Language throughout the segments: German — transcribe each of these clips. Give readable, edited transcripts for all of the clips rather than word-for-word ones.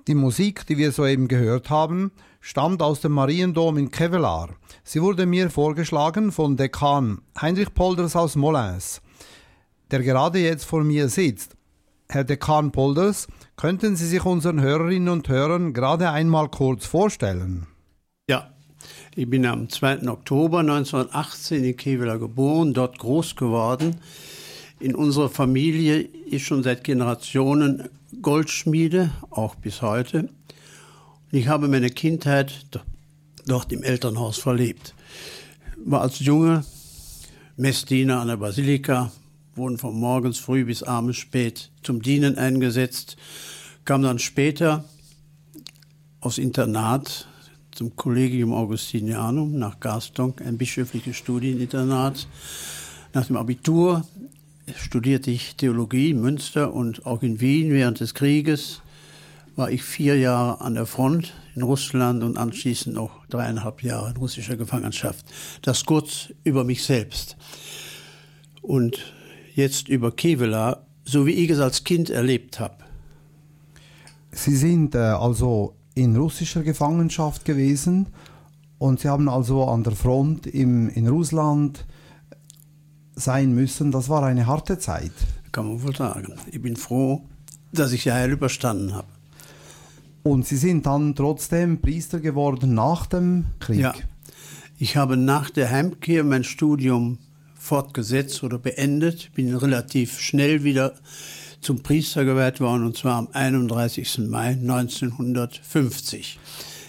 Die Musik, die wir soeben gehört haben, stammt aus dem Mariendom in Kevelaer. Sie wurde mir vorgeschlagen von Dekan Heinrich Polders aus Mollins, der gerade jetzt vor mir sitzt. Herr Dekan Polders, könnten Sie sich unseren Hörerinnen und Hörern gerade einmal kurz vorstellen? Ja, ich bin am 2. Oktober 1918 in Kevelaer geboren, dort groß geworden. In unserer Familie ist schon seit Generationen Goldschmiede, auch bis heute. Und ich habe meine Kindheit dort im Elternhaus verlebt. War als Junge Messdiener an der Basilika, wurden von morgens früh bis abends spät zum Dienen eingesetzt, kam dann später aufs Internat zum Collegium Augustinianum nach Garstonk, ein bischöfliches Studieninternat. Nach dem Abitur studierte ich Theologie in Münster und auch in Wien. Während des Krieges war ich 4 Jahre an der Front in Russland und anschließend noch 3,5 Jahre in russischer Gefangenschaft. Das kurz über mich selbst. Und jetzt über Kevelaer, so wie ich es als Kind erlebt habe. Sie sind also in russischer Gefangenschaft gewesen und Sie haben also an der Front in Russland sein müssen. Das war eine harte Zeit. Kann man wohl sagen. Ich bin froh, dass ich sie heil überstanden habe. Und Sie sind dann trotzdem Priester geworden nach dem Krieg? Ja, ich habe nach der Heimkehr mein Studium fortgesetzt oder beendet. Bin relativ schnell wieder zum Priester geweiht worden, und zwar am 31. Mai 1950.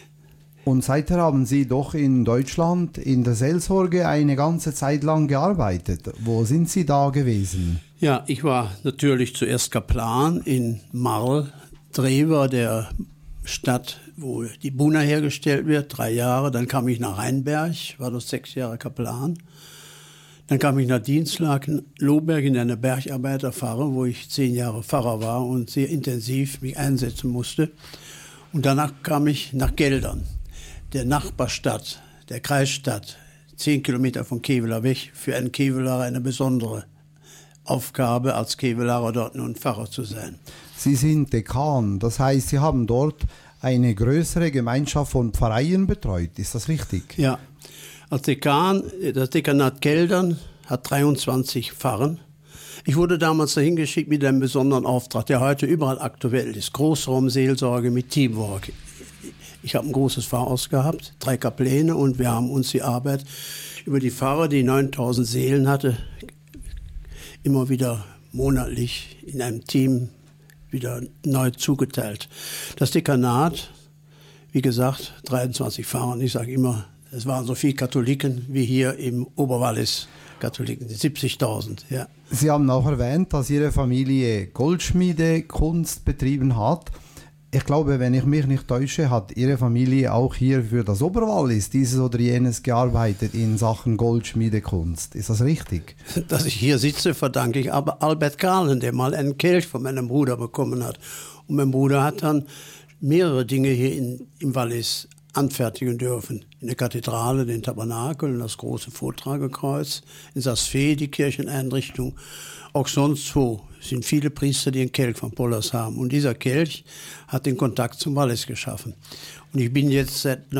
Und seither haben Sie doch in Deutschland in der Seelsorge eine ganze Zeit lang gearbeitet. Wo sind Sie da gewesen? Ja, ich war natürlich zuerst Kaplan in Marl, Drewer, der Stadt, wo die Buna hergestellt wird, 3 Jahre. Dann kam ich nach Rheinberg, war dort 6 Jahre Kaplan. Dann kam ich nach Dienstlaken, Lohberg in eine Bergarbeiterpfarre, wo ich 10 Jahre Pfarrer war und sehr intensiv mich einsetzen musste. Und danach kam ich nach Geldern, der Nachbarstadt, der Kreisstadt, 10 Kilometer von Kevelaer weg, für einen Kevelaer eine besondere Aufgabe, als Kevelaer dort nun Pfarrer zu sein. Sie sind Dekan, das heißt, Sie haben dort eine größere Gemeinschaft von Pfarreien betreut, ist das richtig? Ja, als Dekan, das Dekanat Geldern hat 23 Pfarren. Ich wurde damals dahin geschickt mit einem besonderen Auftrag, der heute überall aktuell ist, Großraumseelsorge mit Teamwork. Ich habe ein großes Pfarrhaus gehabt, 3 Kapläne, und wir haben uns die Arbeit über die Pfarrer, die 9000 Seelen hatte, immer wieder monatlich in einem Team wieder neu zugeteilt. Das Dekanat, wie gesagt, 23 Pfarrer. Und ich sage immer, es waren so viele Katholiken wie hier im Oberwallis. Katholiken, 70.000, ja. Sie haben auch erwähnt, dass Ihre Familie Goldschmiedekunst betrieben hat. Ich glaube, wenn ich mich nicht täusche, hat Ihre Familie auch hier für das Oberwallis dieses oder jenes gearbeitet in Sachen Goldschmiedekunst. Ist das richtig? Dass ich hier sitze, verdanke ich aber Albert Kahlen, der mal einen Kelch von meinem Bruder bekommen hat. Und mein Bruder hat dann mehrere Dinge hier im Wallis anfertigen dürfen. In der Kathedrale, den Tabernakel, das große Vortragekreuz, in Saas-Fee die Kircheneinrichtung. Auch sonst wo sind viele Priester, die einen Kelch von Polders haben. Und dieser Kelch hat den Kontakt zum Wallis geschaffen. Und ich bin jetzt seit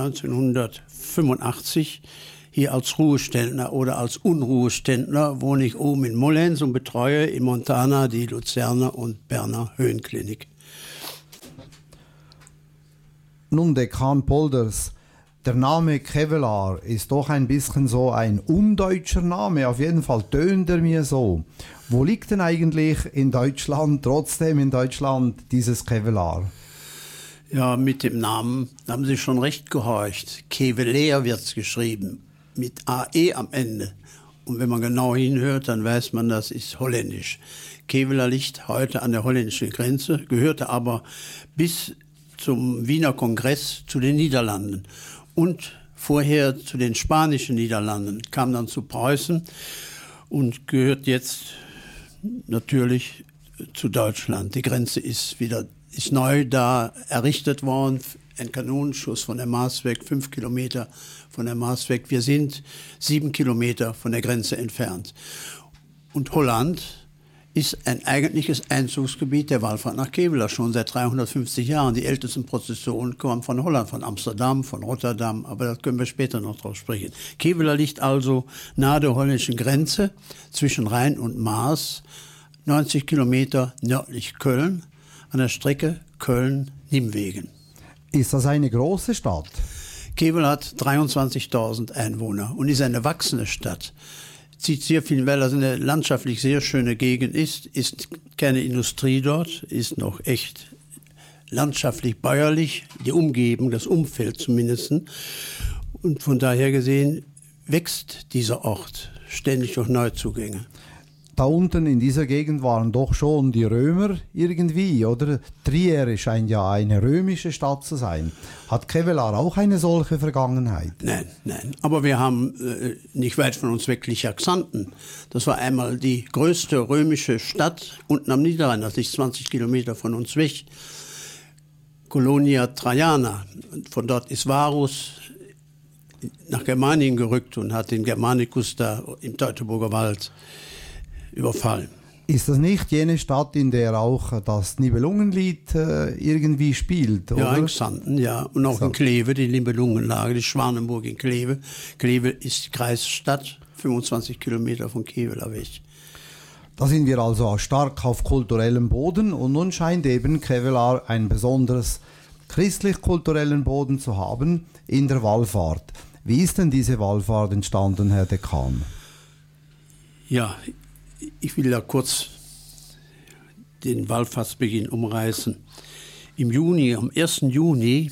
1985 hier als Ruheständler oder als Unruheständler, wohne ich oben in Mollins und betreue in Montana die Luzerner und Berner Höhenklinik. Nun, Dekan Polders, der Name Kevelaer ist doch ein bisschen so ein undeutscher Name, auf jeden Fall tönt er mir so. Wo liegt denn eigentlich in Deutschland, trotzdem in Deutschland, dieses Kevelaer? Ja, mit dem Namen haben Sie schon recht gehorcht. Kevelaer wird es geschrieben, mit AE am Ende. Und wenn man genau hinhört, dann weiß man, das ist holländisch. Kevelaer liegt heute an der holländischen Grenze, gehörte aber bis zum Wiener Kongress zu den Niederlanden und vorher zu den spanischen Niederlanden, kam dann zu Preußen und gehört jetzt natürlich zu Deutschland. Die Grenze ist neu da errichtet worden, ein Kanonenschuss von der Maas weg, 5 Kilometer von der Maas weg. Wir sind 7 Kilometer von der Grenze entfernt. Und Holland ist ein eigentliches Einzugsgebiet der Wallfahrt nach Kevelaer, schon seit 350 Jahren. Die ältesten Prozessionen kommen von Holland, von Amsterdam, von Rotterdam, aber da können wir später noch drauf sprechen. Kevelaer liegt also nahe der holländischen Grenze zwischen Rhein und Maas, 90 Kilometer nördlich Köln, an der Strecke Köln-Nimwegen. Ist das eine große Stadt? Kevelaer hat 23.000 Einwohner und ist eine wachsende Stadt. Zieht sehr viel, weil das eine landschaftlich sehr schöne Gegend ist keine Industrie dort, ist noch echt landschaftlich bäuerlich, die Umgebung, das Umfeld zumindest. Und von daher gesehen wächst dieser Ort ständig durch Neuzugänge. Da unten in dieser Gegend waren doch schon die Römer irgendwie, oder? Trier scheint ja eine römische Stadt zu sein. Hat Kevelaer auch eine solche Vergangenheit? Nein. Aber wir haben nicht weit von uns weg Lichaxanten. Das war einmal die größte römische Stadt unten am Niederrhein, das liegt 20 Kilometer von uns weg. Colonia Traiana. Von dort ist Varus nach Germanien gerückt und hat den Germanicus da im Teutoburger Wald überfallen. Ist das nicht jene Stadt, in der auch das Nibelungenlied irgendwie spielt, oder? Ja, in Xanten, ja. Und auch in Kleve, die Nibelungenlage, die Schwanenburg in Kleve. Kleve ist die Kreisstadt, 25 Kilometer von Kevelaer weg. Da sind wir also stark auf kulturellem Boden und nun scheint eben Kevelaer einen besonders christlich-kulturellen Boden zu haben in der Wallfahrt. Wie ist denn diese Wallfahrt entstanden, Herr Dekan? Ja, ich will da kurz den Wallfahrtsbeginn umreißen. Am 1. Juni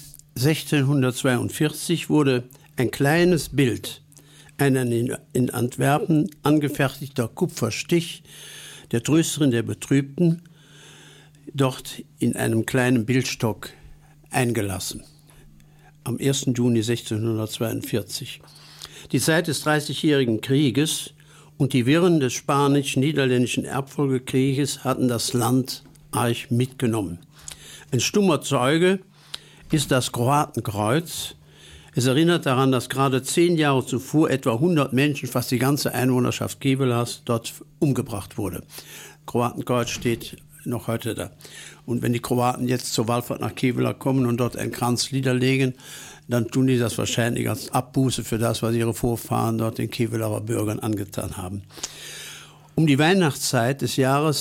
1642 wurde ein kleines Bild, ein in Antwerpen angefertigter Kupferstich der Trösterin der Betrübten, dort in einem kleinen Bildstock eingelassen. Am 1. Juni 1642. Die Zeit des Dreißigjährigen Krieges und die Wirren des spanisch-niederländischen Erbfolgekrieges hatten das Land arg mitgenommen. Ein stummer Zeuge ist das Kroatenkreuz. Es erinnert daran, dass gerade 10 Jahre zuvor etwa 100 Menschen, fast die ganze Einwohnerschaft Kevelaers, dort umgebracht wurde. Kroatenkreuz steht noch heute da. Und wenn die Kroaten jetzt zur Wallfahrt nach Kevelaer kommen und dort einen Kranz niederlegen, dann tun die das wahrscheinlich als Abbuße für das, was ihre Vorfahren dort den Kevelaer Bürgern angetan haben. Um die Weihnachtszeit des Jahres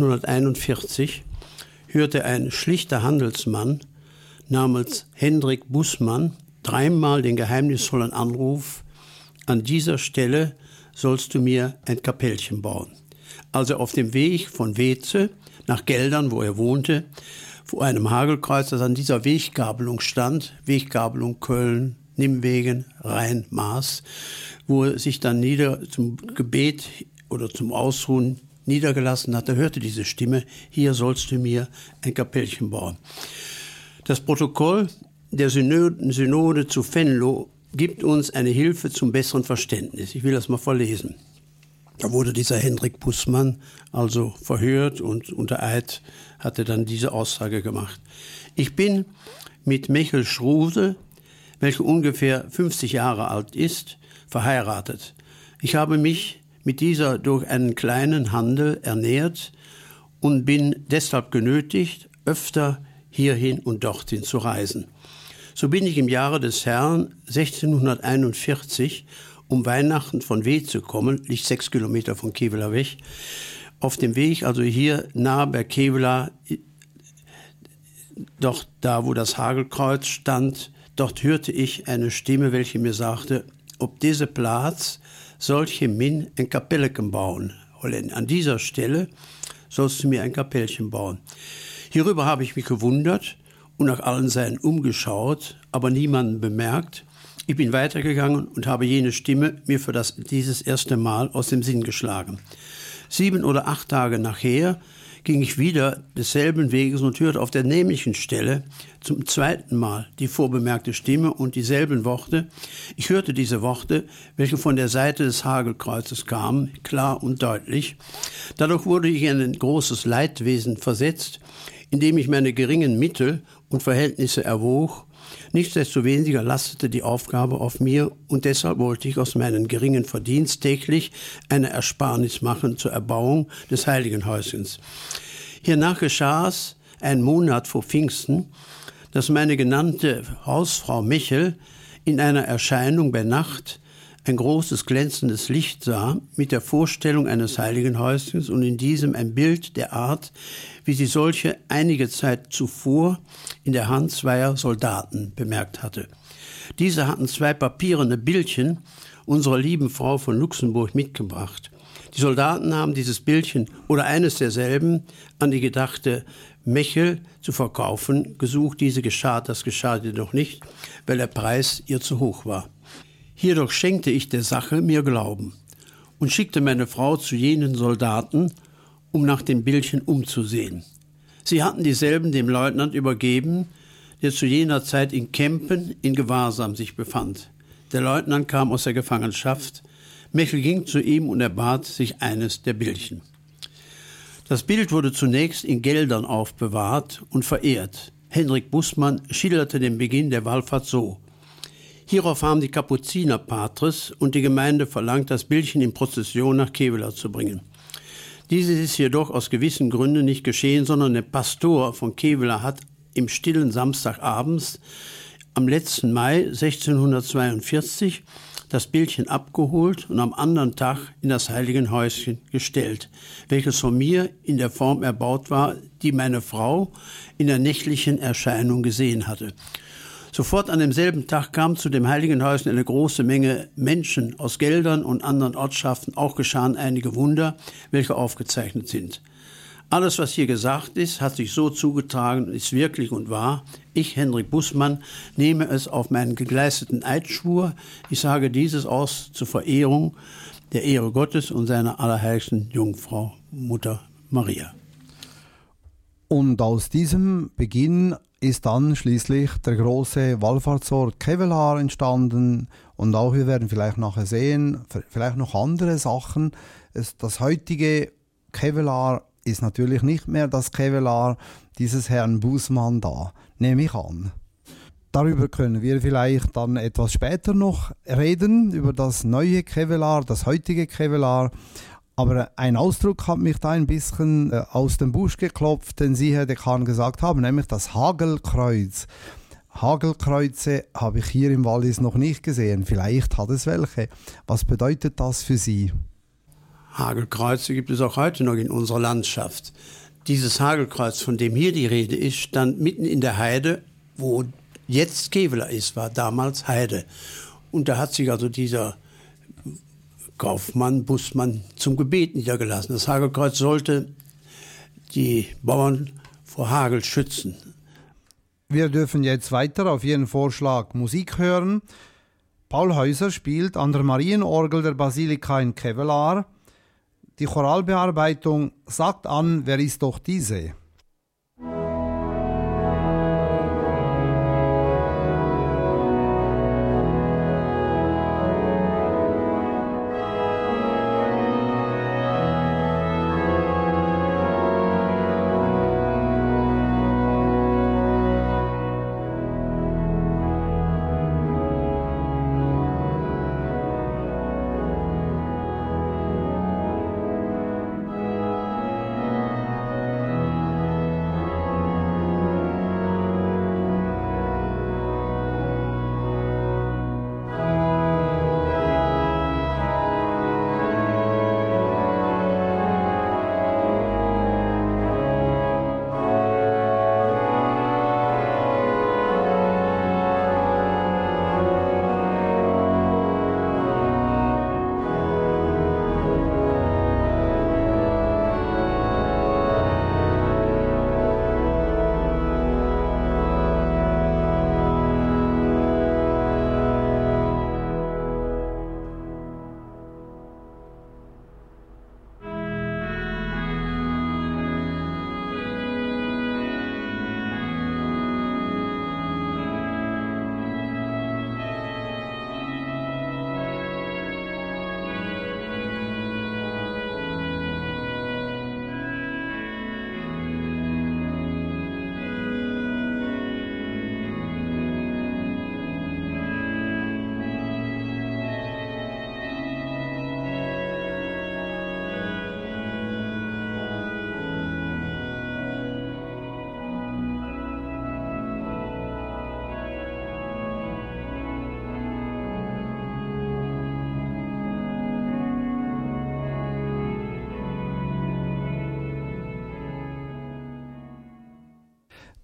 1641 hörte ein schlichter Handelsmann namens Hendrik Bussmann dreimal den geheimnisvollen Anruf: An dieser Stelle sollst du mir ein Kapellchen bauen. Also auf dem Weg von Weeze nach Geldern, wo er wohnte, vor einem Hagelkreuz, das an dieser Weggabelung stand, Weggabelung Köln, Nimwegen, Rhein, Maas, wo er sich dann zum Gebet oder zum Ausruhen niedergelassen hat. Da hörte diese Stimme: Hier sollst du mir ein Kapellchen bauen. Das Protokoll der Synode zu Venlo gibt uns eine Hilfe zum besseren Verständnis. Ich will das mal vorlesen. Da wurde dieser Hendrik Bussmann also verhört und unter Eid hat er dann diese Aussage gemacht. Ich bin mit Mechel Schrude, welche ungefähr 50 Jahre alt ist, verheiratet. Ich habe mich mit dieser durch einen kleinen Handel ernährt und bin deshalb genötigt, öfter hierhin und dorthin zu reisen. So bin ich im Jahre des Herrn 1641, um Weihnachten von Weh zu kommen, liegt 6 Kilometer von Kevelaer weg, auf dem Weg, also hier nahe bei Kevelaer, dort da, wo das Hagelkreuz stand, dort hörte ich eine Stimme, welche mir sagte: Ob diese Platz solche min ein Kapellchen bauen. An dieser Stelle sollst du mir ein Kapellchen bauen. Hierüber habe ich mich gewundert und nach allen Seiten umgeschaut, aber niemanden bemerkt. Ich bin weitergegangen und habe jene Stimme mir für dieses erste Mal aus dem Sinn geschlagen. 7 oder 8 Tage nachher ging ich wieder desselben Weges und hörte auf der nämlichen Stelle zum zweiten Mal die vorbemerkte Stimme und dieselben Worte. Ich hörte diese Worte, welche von der Seite des Hagelkreuzes kamen, klar und deutlich. Dadurch wurde ich in ein großes Leidwesen versetzt, indem ich meine geringen Mittel und Verhältnisse erwog Nichtsdestoweniger lastete die Aufgabe auf mir und deshalb wollte ich aus meinem geringen Verdienst täglich eine Ersparnis machen zur Erbauung des Heiligenhäuschens. Hiernach geschah es, einen Monat vor Pfingsten, dass meine genannte Hausfrau Michel in einer Erscheinung bei Nacht ein großes glänzendes Licht sah mit der Vorstellung eines Heiligenhäuschens und in diesem ein Bild der Art, wie sie solche einige Zeit zuvor in der Hand zweier Soldaten bemerkt hatte. Diese hatten 2 papierene Bildchen unserer lieben Frau von Luxemburg mitgebracht. Die Soldaten haben dieses Bildchen oder eines derselben an die gedachte Michel zu verkaufen gesucht. Das geschah jedoch nicht, weil der Preis ihr zu hoch war. Hierdurch schenkte ich der Sache mir Glauben und schickte meine Frau zu jenen Soldaten, um nach dem Bildchen umzusehen. Sie hatten dieselben dem Leutnant übergeben, der zu jener Zeit in Kempen in Gewahrsam sich befand. Der Leutnant kam aus der Gefangenschaft. Michel ging zu ihm und erbat sich eines der Bildchen. Das Bild wurde zunächst in Geldern aufbewahrt und verehrt. Hendrik Bußmann schilderte den Beginn der Wallfahrt so: Hierauf haben die Kapuzinerpatres und die Gemeinde verlangt, das Bildchen in Prozession nach Kevelaer zu bringen. Dieses ist jedoch aus gewissen Gründen nicht geschehen, sondern der Pastor von Kevelaer hat im stillen Samstagabends am letzten Mai 1642 das Bildchen abgeholt und am anderen Tag in das Heiligenhäuschen gestellt, welches von mir in der Form erbaut war, die meine Frau in der nächtlichen Erscheinung gesehen hatte. Sofort an demselben Tag kam zu dem Heiligenhäuschen eine große Menge Menschen aus Geldern und anderen Ortschaften. Auch geschahen einige Wunder, welche aufgezeichnet sind. Alles, was hier gesagt ist, hat sich so zugetragen, ist wirklich und wahr. Ich, Hendrik Bußmann, nehme es auf meinen gegleisteten Eidschwur. Ich sage dieses aus zur Verehrung der Ehre Gottes und seiner allerheiligsten Jungfrau, Mutter Maria. Und aus diesem Beginn ist dann schließlich der große Wallfahrtsort Kevelaer entstanden und auch wir werden vielleicht nachher sehen, vielleicht noch andere Sachen. Das heutige Kevelaer ist natürlich nicht mehr das Kevelaer dieses Herrn Bußmann da, nehme ich an. Darüber können wir vielleicht dann etwas später noch reden, über das neue Kevelaer, das heutige Kevelaer. Aber ein Ausdruck hat mich da ein bisschen aus dem Busch geklopft, den Sie, Herr Dekan, gesagt haben, nämlich das Hagelkreuz. Hagelkreuze habe ich hier im Wallis noch nicht gesehen. Vielleicht hat es welche. Was bedeutet das für Sie? Hagelkreuze gibt es auch heute noch in unserer Landschaft. Dieses Hagelkreuz, von dem hier die Rede ist, stand mitten in der Heide, wo jetzt Kevelaer ist, war damals Heide. Und da hat sich also dieser Kaufmann, Bußmann zum Gebet niedergelassen. Das Hagelkreuz sollte die Bauern vor Hagel schützen. Wir dürfen jetzt weiter auf Ihren Vorschlag Musik hören. Paul Häuser spielt an der Marienorgel der Basilika in Kevelaer. Die Choralbearbeitung sagt an, wer ist doch diese?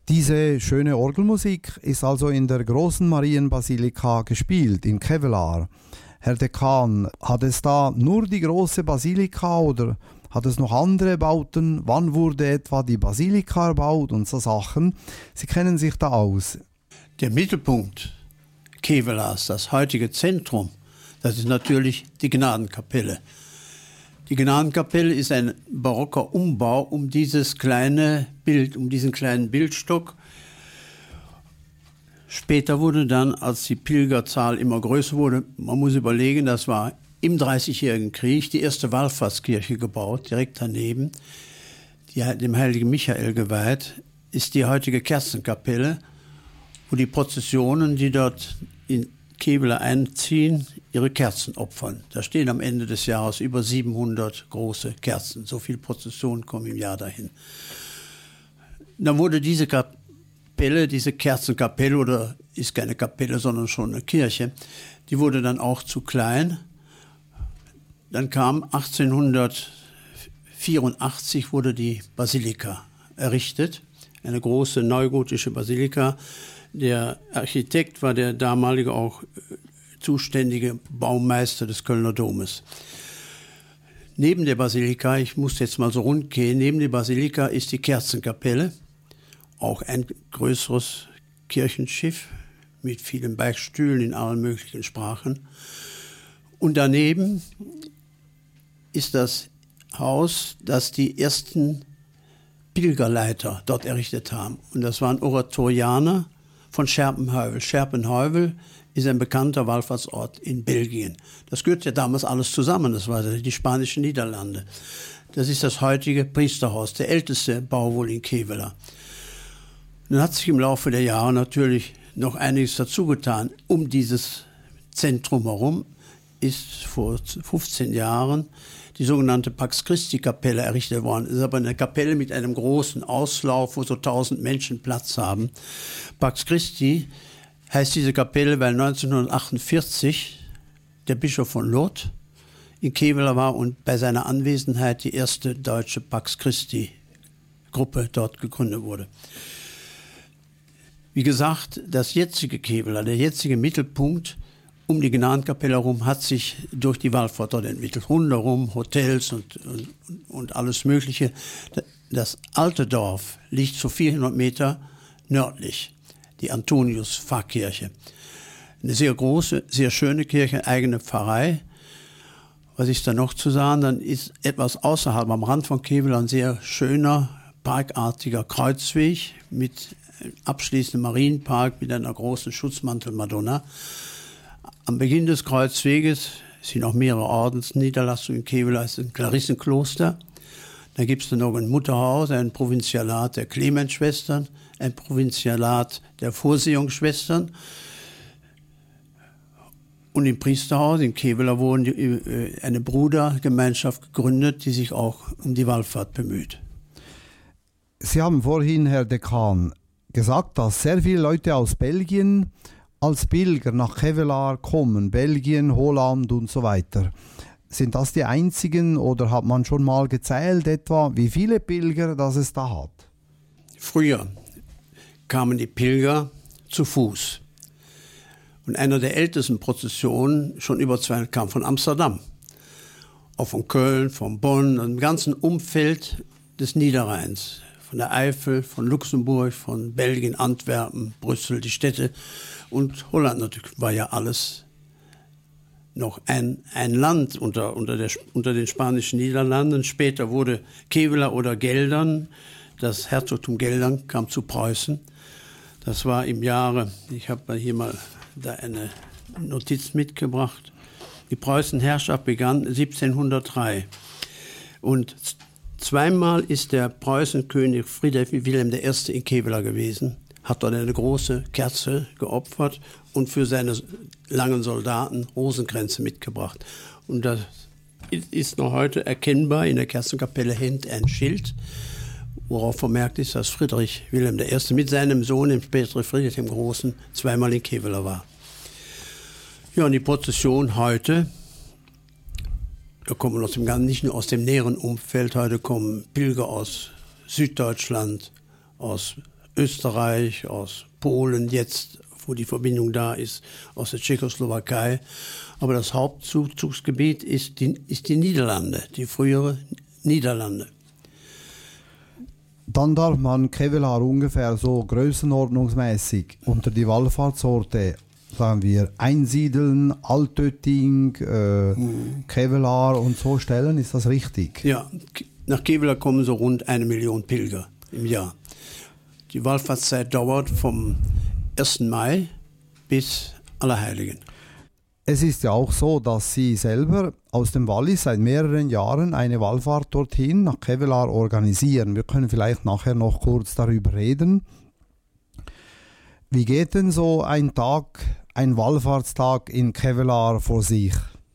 Diese schöne Orgelmusik ist also in der großen Marienbasilika gespielt, in Kevelaer. Herr Dekan, hat es da nur die große Basilika oder hat es noch andere Bauten? Wann wurde etwa die Basilika erbaut und so Sachen? Sie kennen sich da aus. Der Mittelpunkt Kevelaers, das heutige Zentrum, das ist natürlich die Gnadenkapelle. Die Gnadenkapelle ist ein barocker Umbau um dieses kleine Bild, um diesen kleinen Bildstock. Später wurde dann, als die Pilgerzahl immer größer wurde, man muss überlegen, das war im Dreißigjährigen Krieg die erste Wallfahrtskirche gebaut, direkt daneben, die dem heiligen Michael geweiht, ist die heutige Kerzenkapelle, wo die Prozessionen, die dort in Kevelaer einziehen, ihre Kerzen opfern. Da stehen am Ende des Jahres über 700 große Kerzen. So viele Prozessionen kommen im Jahr dahin. Dann wurde diese Kapelle, diese Kerzenkapelle, oder ist keine Kapelle, sondern schon eine Kirche, die wurde dann auch zu klein. Dann kam 1884 wurde die Basilika errichtet, eine große neugotische Basilika. Der Architekt war der damalige auch zuständige Baumeister des Kölner Domes. Neben der Basilika, ich muss jetzt mal so rund gehen, neben der Basilika ist die Kerzenkapelle, auch ein größeres Kirchenschiff mit vielen Beichtstühlen in allen möglichen Sprachen. Und daneben ist das Haus, das die ersten Pilgerleiter dort errichtet haben. Und das waren Oratorianer von Scherpenheuvel. Scherpenheuvel ist ein bekannter Wallfahrtsort in Belgien. Das gehört ja damals alles zusammen, das waren die spanischen Niederlande. Das ist das heutige Priesterhaus, der älteste Bau wohl in Kevelaer. Dann hat sich im Laufe der Jahre natürlich noch einiges dazu getan. Um dieses Zentrum herum ist vor 15 Jahren die sogenannte Pax Christi Kapelle errichtet worden. Es ist aber eine Kapelle mit einem großen Auslauf, wo so 1000 Menschen Platz haben. Pax Christi heißt diese Kapelle, weil 1948 der Bischof von Lourdes in Kevelaer war und bei seiner Anwesenheit die erste deutsche Pax Christi Gruppe dort gegründet wurde. Wie gesagt, das jetzige Kevelaer, der jetzige Mittelpunkt um die Gnadenkapelle herum hat sich durch die Wallfahrt dort entwickelt. Rundherum Hotels und alles Mögliche. Das alte Dorf liegt so 400 Meter nördlich, die Antonius-Pfarrkirche. Eine sehr große, sehr schöne Kirche, eigene Pfarrei. Was ist da noch zu sagen? Dann ist etwas außerhalb, am Rand von Kevelaer, ein sehr schöner, parkartiger Kreuzweg mit abschließendem Marienpark mit einer großen Schutzmantel-Madonna. Am Beginn des Kreuzweges sind auch mehrere Ordensniederlassungen in Kevelaer, es ist ein Klarissenkloster. Da gibt es dann noch ein Mutterhaus, ein Provinzialat der Clemensschwestern, ein Provinzialat der Vorsehungsschwestern. Und im Priesterhaus in Kevelaer wurde eine Brudergemeinschaft gegründet, die sich auch um die Wallfahrt bemüht. Sie haben vorhin, Herr Dekan, gesagt, dass sehr viele Leute aus Belgien als Pilger nach Kevelaer kommen, Belgien, Holland und so weiter. Sind das die einzigen oder hat man schon mal gezählt etwa, wie viele Pilger das es da hat? Früher kamen die Pilger zu Fuß. Und einer der ältesten Prozessionen, schon über 200, kam von Amsterdam. Auch von Köln, von Bonn, im ganzen Umfeld des Niederrheins. Von der Eifel, von Luxemburg, von Belgien, Antwerpen, Brüssel, die Städte. Und Holland natürlich war ja alles noch ein Land unter den spanischen Niederlanden. Später wurde Kevelaer oder Geldern, das Herzogtum Geldern kam zu Preußen. Das war im Jahre, ich habe hier mal da eine Notiz mitgebracht. Die Preußenherrschaft begann 1703. Und zweimal ist der Preußenkönig Friedrich Wilhelm I. in Kevelaer gewesen, hat dort eine große Kerze geopfert und für seine langen Soldaten Rosenkränze mitgebracht. Und das ist noch heute erkennbar. In der Kerzenkapelle hängt ein Schild, worauf vermerkt ist, dass Friedrich Wilhelm I. mit seinem Sohn, dem späteren Friedrich dem Großen, zweimal in Kevelaer war. Ja, und die Prozession heute, da kommen nicht nur aus dem näheren Umfeld, heute kommen Pilger aus Süddeutschland, aus Österreich, aus Polen, jetzt, wo die Verbindung da ist, aus der Tschechoslowakei. Aber das Hauptzuzugsgebiet ist die Niederlande, die frühere Niederlande. Dann darf man Kevelaar ungefähr so größenordnungsmäßig unter die Wallfahrtsorte, sagen wir, Einsiedeln, Altötting, Kevelaar und so stellen. Ist das richtig? Ja, nach Kevelaar kommen so rund 1 Million Pilger im Jahr. Die Wallfahrtszeit dauert vom 1. Mai bis Allerheiligen. Es ist ja auch so, dass Sie selber aus dem Wallis seit mehreren Jahren eine Wallfahrt dorthin nach Kevelaar organisieren. Wir können vielleicht nachher noch kurz darüber reden. Wie geht denn so ein Wallfahrtstag in Kevelaar vor sich?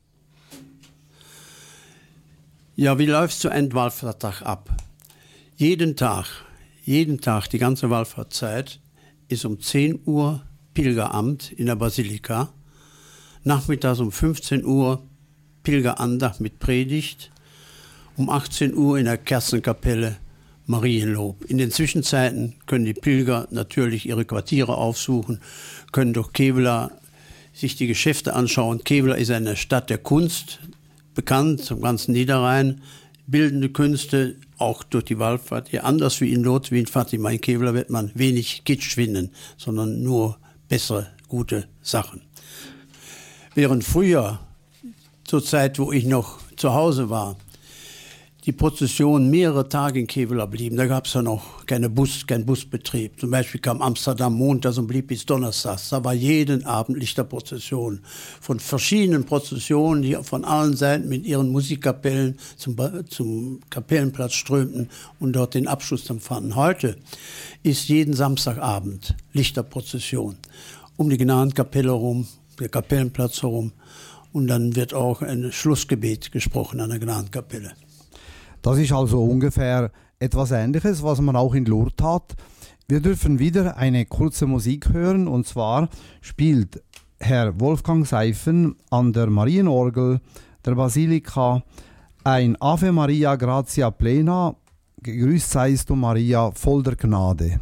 Ja, wie läuft so ein Wallfahrtstag ab? Jeden Tag, die ganze Wallfahrtszeit ist um 10 Uhr Pilgeramt in der Basilika. Nachmittags um 15 Uhr Pilgerandacht mit Predigt. Um 18 Uhr in der Kerzenkapelle Marienlob. In den Zwischenzeiten können die Pilger natürlich ihre Quartiere aufsuchen, können durch Kevelaar sich die Geschäfte anschauen. Kevelaar ist eine Stadt der Kunst, bekannt zum ganzen Niederrhein. Bildende Künste, auch durch die Wallfahrt. Hier anders wie in Lourdes, wie in Fatima, in Kevelaar wird man wenig Kitsch finden, sondern nur bessere, gute Sachen. Während früher, zur Zeit, wo ich noch zu Hause war, die Prozession mehrere Tage in Kevelaar blieben, da gab es ja noch keinen Busbetrieb. Zum Beispiel kam Amsterdam montags und blieb bis donnerstags. Da war jeden Abend Lichterprozession. Von verschiedenen Prozessionen, die von allen Seiten mit ihren Musikkapellen zum Kapellenplatz strömten und dort den Abschluss dann fanden. Heute ist jeden Samstagabend Lichterprozession um die Gnadenkapelle herum, der Kapellenplatz herum, und dann wird auch ein Schlussgebet gesprochen an der Gnadenkapelle. Das ist also ungefähr etwas Ähnliches, was man auch in Lourdes hat. Wir dürfen wieder eine kurze Musik hören, und zwar spielt Herr Wolfgang Seifen an der Marienorgel der Basilika ein Ave Maria Gratia Plena, gegrüßt seist du Maria, voll der Gnade.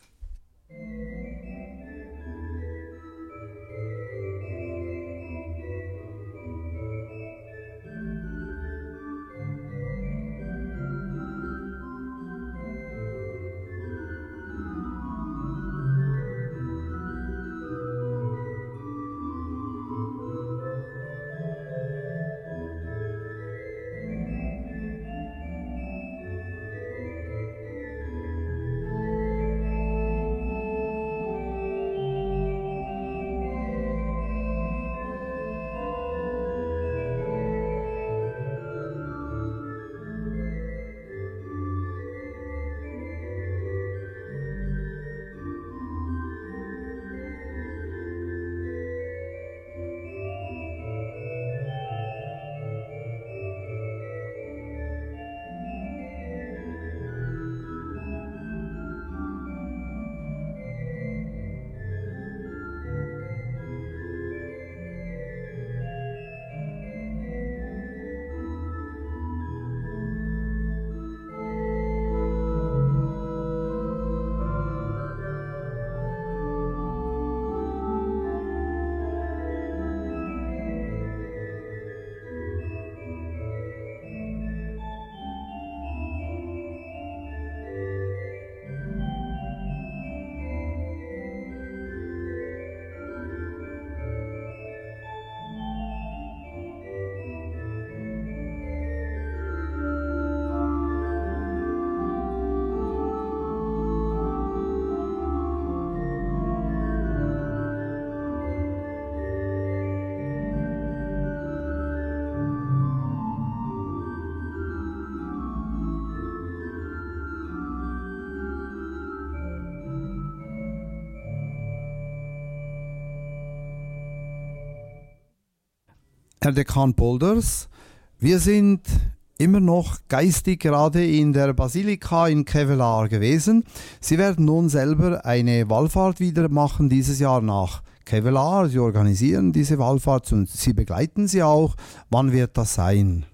Herr Dekan Polders, wir sind immer noch geistig gerade in der Basilika in Kevelaar gewesen. Sie werden nun selber eine Wallfahrt wieder machen dieses Jahr nach Kevelaar. Sie organisieren diese Wallfahrt und Sie begleiten sie auch. Wann wird das sein?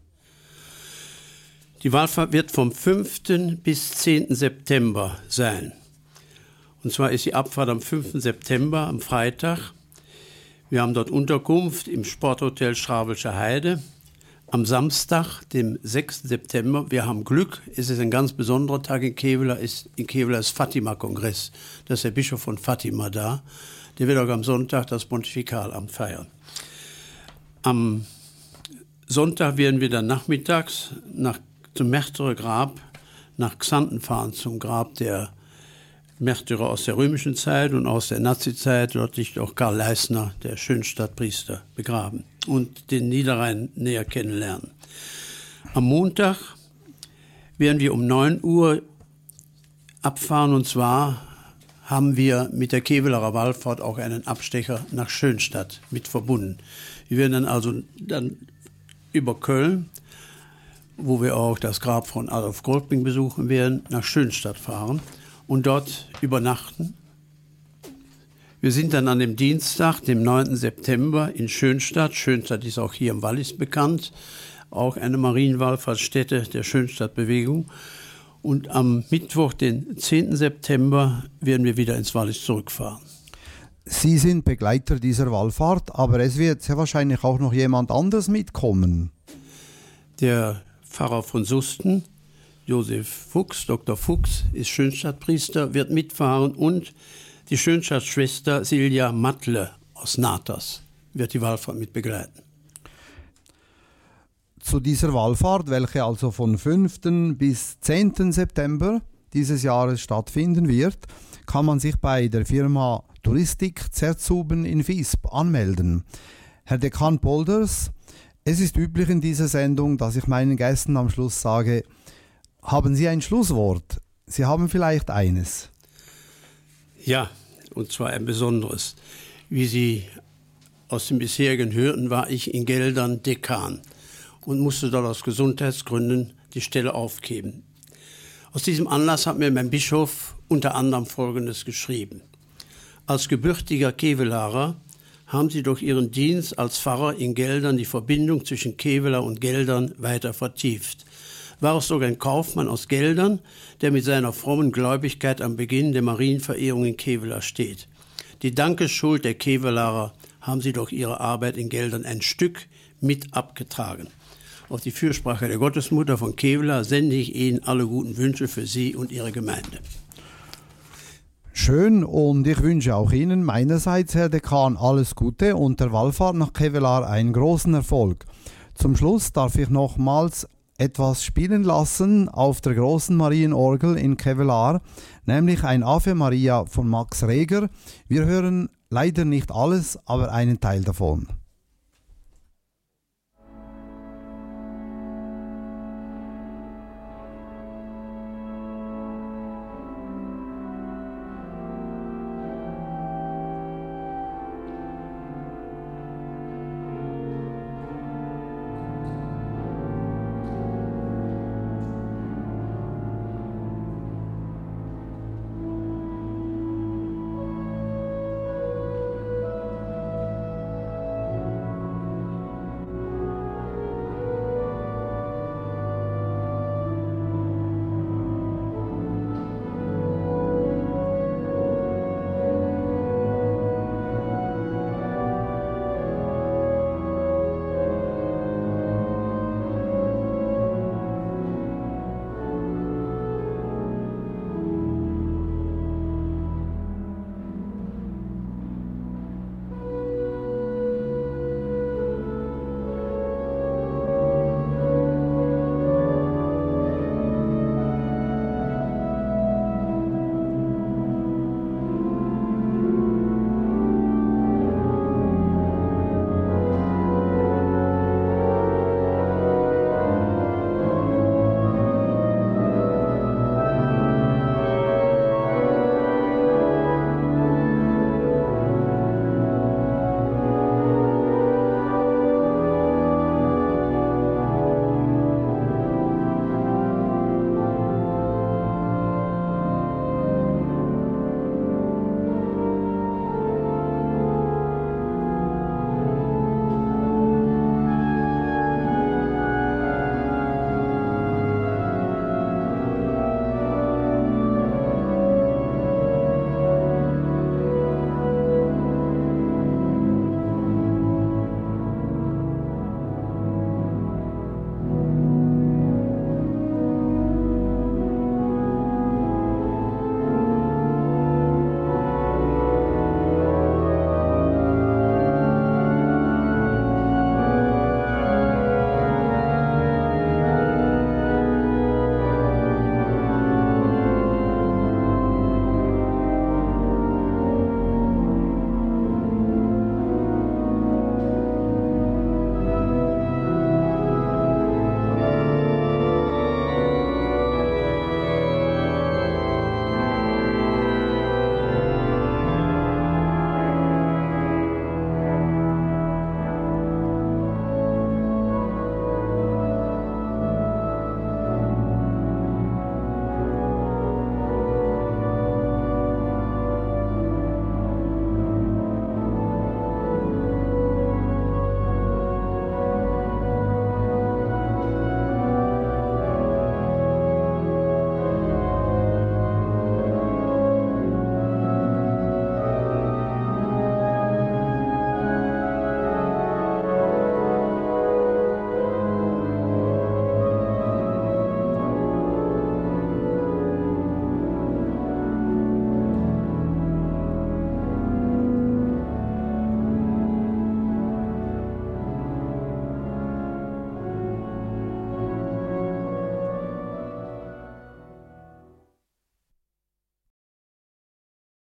Die Wallfahrt wird vom 5. bis 10. September sein. Und zwar ist die Abfahrt am 5. September, am Freitag. Wir haben dort Unterkunft im Sporthotel Schravelsche Heide. Am Samstag, dem 6. September, wir haben Glück, es ist ein ganz besonderer Tag in Kevela, ist Fatima-Kongress. Da ist der Bischof von Fatima da. Der wird auch am Sonntag das Pontifikalamt feiern. Am Sonntag werden wir dann nachmittags zum Märtyrergrab nach Xanten fahren, zum Grab der Märtyrer aus der römischen Zeit und aus der Nazizeit. Dort liegt auch Karl Leisner, der Schönstadtpriester, begraben, und den Niederrhein näher kennenlernen. Am Montag werden wir um 9 Uhr abfahren, und zwar haben wir mit der Kevelaer Wallfahrt auch einen Abstecher nach Schönstadt mit verbunden. Wir werden dann über Köln, wo wir auch das Grab von Adolf Kolping besuchen werden, nach Schönstadt fahren und dort übernachten. Wir sind dann an dem Dienstag, dem 9. September, in Schönstadt. Schönstadt ist auch hier im Wallis bekannt, auch eine Marienwallfahrtsstätte der Schönstadtbewegung. Und am Mittwoch, den 10. September, werden wir wieder ins Wallis zurückfahren. Sie sind Begleiter dieser Wallfahrt, aber es wird sehr wahrscheinlich auch noch jemand anderes mitkommen. Der Pfarrer von Susten, Josef Fuchs, Dr. Fuchs, ist Schönstadtpriester, wird mitfahren, und die Schönstadtschwester Silja Matle aus Natas wird die Wallfahrt mit begleiten. Zu dieser Wallfahrt, welche also von 5. bis 10. September dieses Jahres stattfinden wird, kann man sich bei der Firma Touristik Zerzuben in Visp anmelden. Herr Dekan Polders, es ist üblich in dieser Sendung, dass ich meinen Gästen am Schluss sage, haben Sie ein Schlusswort? Sie haben vielleicht eines. Ja, und zwar ein besonderes. Wie Sie aus dem bisherigen hörten, war ich in Geldern Dekan und musste dort aus Gesundheitsgründen die Stelle aufgeben. Aus diesem Anlass hat mir mein Bischof unter anderem Folgendes geschrieben: Als gebürtiger Kevelaer haben Sie durch Ihren Dienst als Pfarrer in Geldern die Verbindung zwischen Kevela und Geldern weiter vertieft. War es sogar ein Kaufmann aus Geldern, der mit seiner frommen Gläubigkeit am Beginn der Marienverehrung in Kevela steht. Die Dankesschuld der Kevelaer haben Sie durch Ihre Arbeit in Geldern ein Stück mit abgetragen. Auf die Fürsprache der Gottesmutter von Kevela sende ich Ihnen alle guten Wünsche für Sie und Ihre Gemeinde. Schön, und ich wünsche auch Ihnen meinerseits, Herr Dekan, alles Gute und der Wallfahrt nach Kevelaer einen großen Erfolg. Zum Schluss darf ich nochmals etwas spielen lassen auf der großen Marienorgel in Kevelaer, nämlich ein Ave Maria von Max Reger. Wir hören leider nicht alles, aber einen Teil davon.